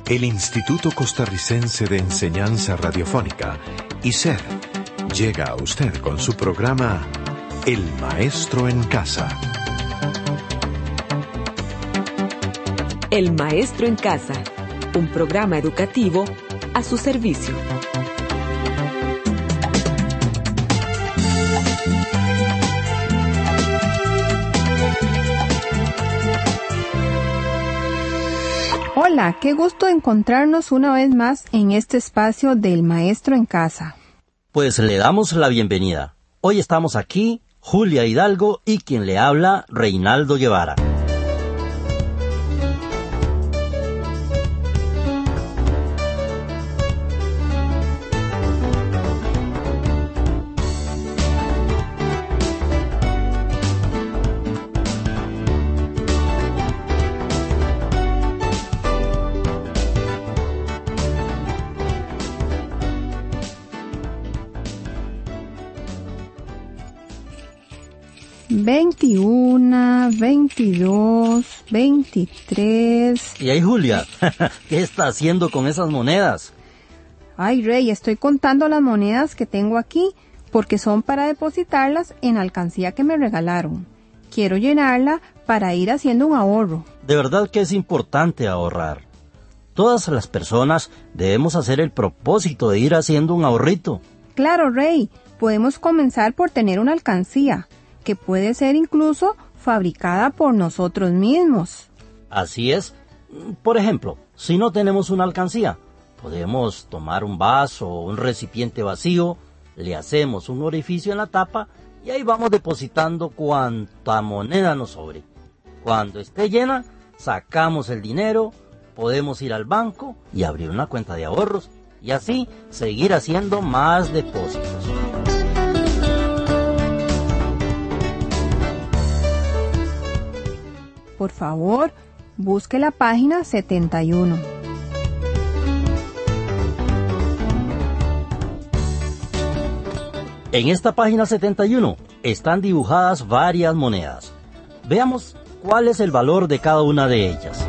El Instituto Costarricense de Enseñanza Radiofónica, ICER, llega a usted con su programa El Maestro en Casa. El Maestro en Casa, un programa educativo a su servicio. Hola, qué gusto encontrarnos una vez más en este espacio del Maestro en Casa. Pues le damos la bienvenida. Hoy estamos aquí, Julia Hidalgo y quien le habla, Reinaldo Guevara. ...21, 22, 23... ¿Y ahí, Julia? ¿Qué está haciendo con esas monedas? Ay, Rey, estoy contando las monedas que tengo aquí... ...porque son para depositarlas en la alcancía que me regalaron. Quiero llenarla para ir haciendo un ahorro. De verdad que es importante ahorrar. Todas las personas debemos hacer el propósito de ir haciendo un ahorrito. Claro, Rey, podemos comenzar por tener una alcancía... que puede ser incluso fabricada por nosotros mismos. Así es. Por ejemplo, si no tenemos una alcancía, podemos tomar un vaso o un recipiente vacío, le hacemos un orificio en la tapa y ahí vamos depositando cuanta moneda nos sobre. Cuando esté llena, sacamos el dinero, podemos ir al banco y abrir una cuenta de ahorros y así seguir haciendo más depósitos. Por favor, busque la página 71. En esta página 71 están dibujadas varias monedas. Veamos cuál es el valor de cada una de ellas.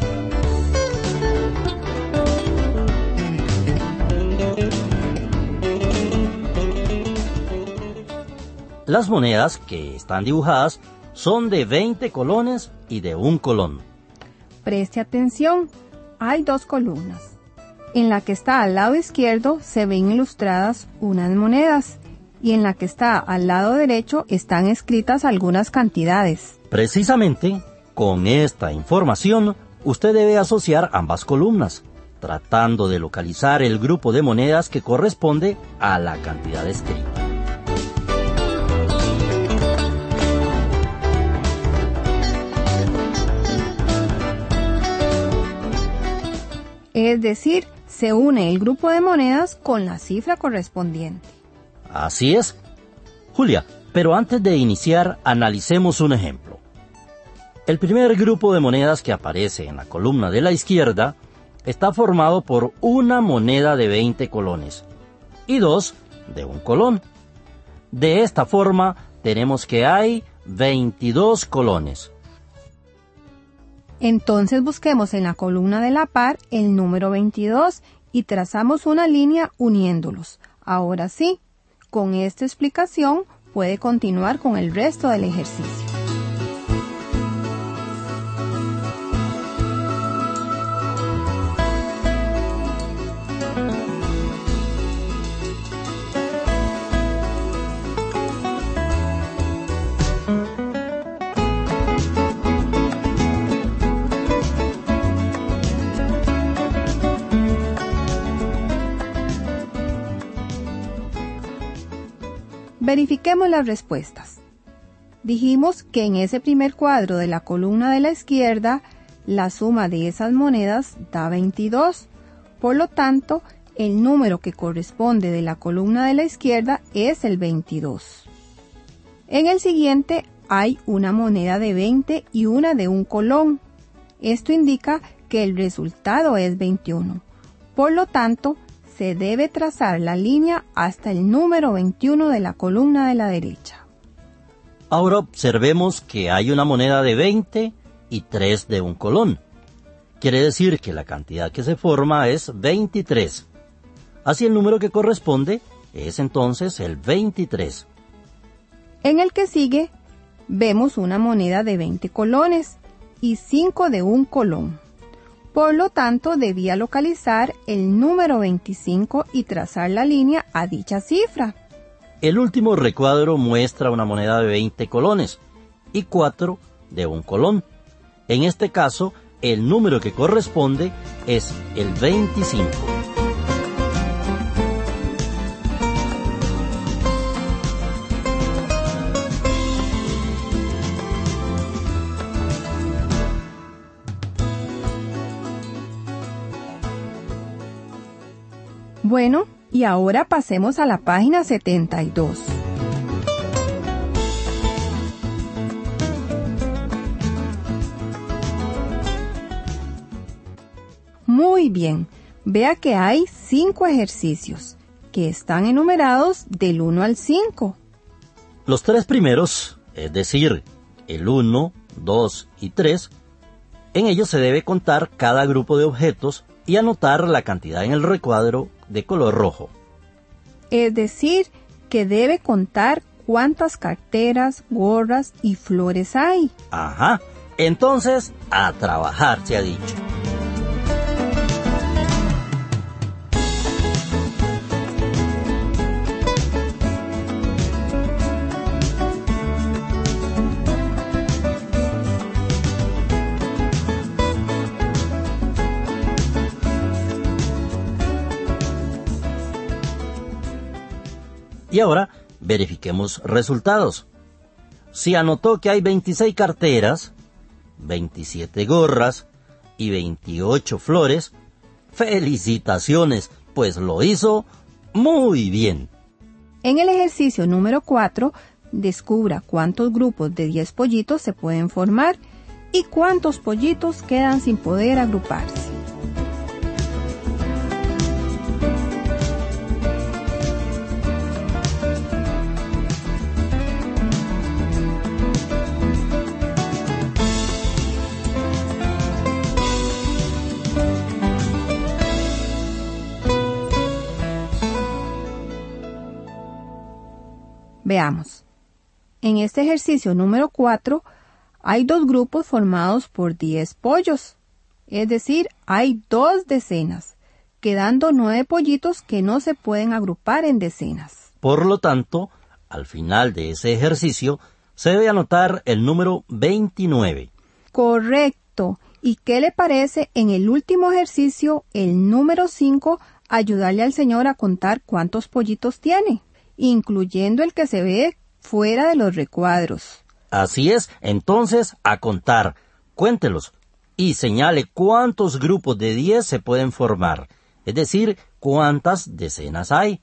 Las monedas que están dibujadas son de 20 colones y de 1 colón. Preste atención, hay 2 columnas. En la que está al lado izquierdo se ven ilustradas unas monedas y en la que está al lado derecho están escritas algunas cantidades. Precisamente, con esta información, usted debe asociar ambas columnas, tratando de localizar el grupo de monedas que corresponde a la cantidad escrita. Es decir, se une el grupo de monedas con la cifra correspondiente. Así es. Julia, pero antes de iniciar, analicemos un ejemplo. El primer grupo de monedas que aparece en la columna de la izquierda está formado por una moneda de 20 colones y 2 de 1 colón. De esta forma, tenemos que hay 22 colones. Entonces busquemos en la columna de la par el número 22 y trazamos una línea uniéndolos. Ahora sí, con esta explicación puede continuar con el resto del ejercicio. Verifiquemos las respuestas. Dijimos que en ese primer cuadro de la columna de la izquierda, la suma de esas monedas da 22. Por lo tanto, el número que corresponde de la columna de la izquierda es el 22. En el siguiente hay una moneda de 20 y una de 1 colón. Esto indica que el resultado es 21. Por lo tanto, se debe trazar la línea hasta el número 21 de la columna de la derecha. Ahora observemos que hay una moneda de 20 y 3 de 1 colón. Quiere decir que la cantidad que se forma es 23. Así el número que corresponde es entonces el 23. En el que sigue, vemos una moneda de 20 colones y 5 de 1 colón. Por lo tanto, debía localizar el número 25 y trazar la línea a dicha cifra. El último recuadro muestra una moneda de 20 colones y 4 de 1 colón. En este caso, el número que corresponde es el 25. Bueno, y ahora pasemos a la página 72. Muy bien, vea que hay 5 ejercicios que están enumerados del 1 al 5. Los 3 primeros, es decir, el 1, 2 y 3, en ellos se debe contar cada grupo de objetos y anotar la cantidad en el recuadro de color rojo. Es decir, que debe contar cuántas carteras, gorras y flores hay. Ajá, entonces a trabajar se ha dicho. Y ahora verifiquemos resultados. Si anotó que hay 26 carteras, 27 gorras y 28 flores, ¡felicitaciones! Pues lo hizo muy bien. En el ejercicio número 4, descubra cuántos grupos de 10 pollitos se pueden formar y cuántos pollitos quedan sin poder agruparse. Veamos. En este ejercicio número 4 hay 2 grupos formados por 10 pollos. Es decir, hay 2 decenas, quedando 9 pollitos que no se pueden agrupar en decenas. Por lo tanto, al final de ese ejercicio, se debe anotar el número 29. Correcto. ¿Y qué le parece en el último ejercicio, el número 5, ayudarle al señor a contar cuántos pollitos tiene, incluyendo el que se ve fuera de los recuadros? Así es, entonces a contar, cuéntelos y señale cuántos grupos de 10 se pueden formar, es decir, cuántas decenas hay.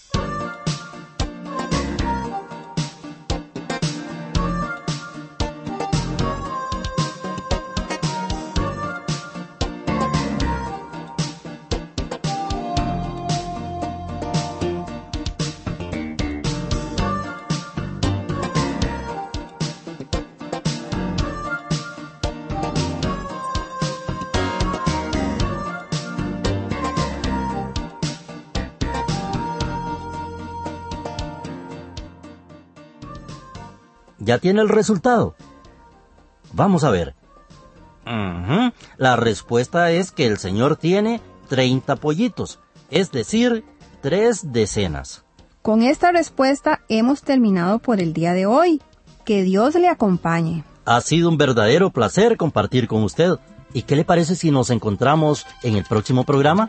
¿Ya tiene el resultado? Vamos a ver. La respuesta es que el señor tiene 30 pollitos, es decir, 3 decenas. Con esta respuesta hemos terminado por el día de hoy. Que Dios le acompañe. Ha sido un verdadero placer compartir con usted. ¿Y qué le parece si nos encontramos en el próximo programa?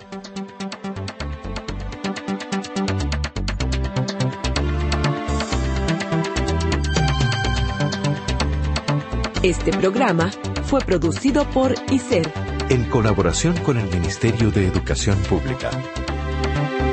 Este programa fue producido por ICER, en colaboración con el Ministerio de Educación Pública.